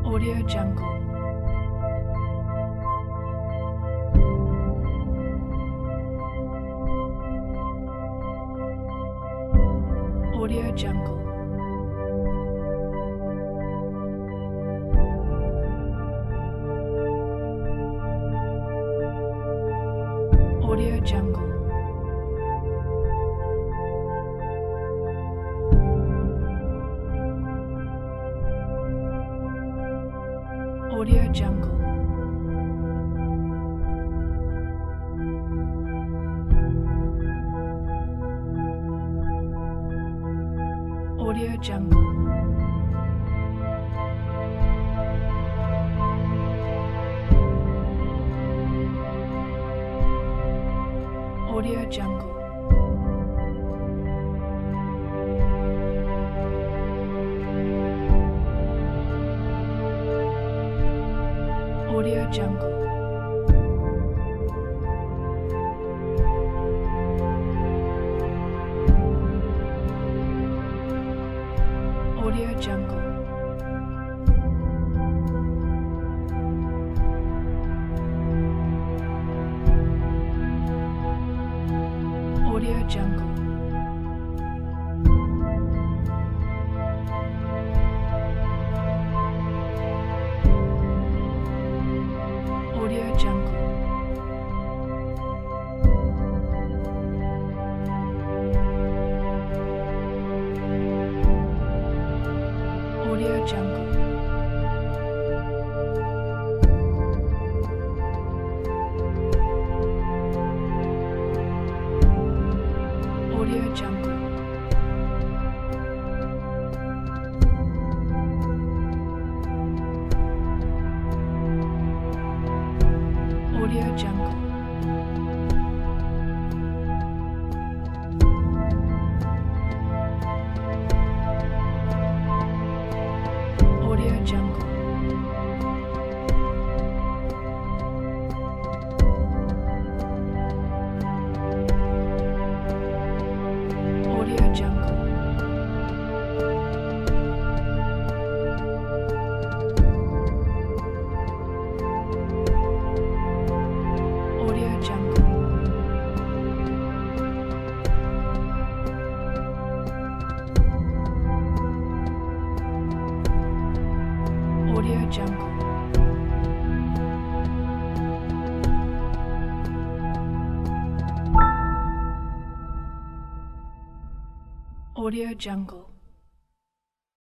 Audio Jungle. Audio Jungle. Audio Jungle. Audio Jungle. Audio Jungle. Audio Jungle. Audio Jungle. Audio Jungle. Audio Jungle. Audio Jungle. Audio Jungle. Audio Jungle. Audio Jungle. Audio Jungle. Audio Jungle. Audio Jungle. Audio Jungle. Audio Jungle.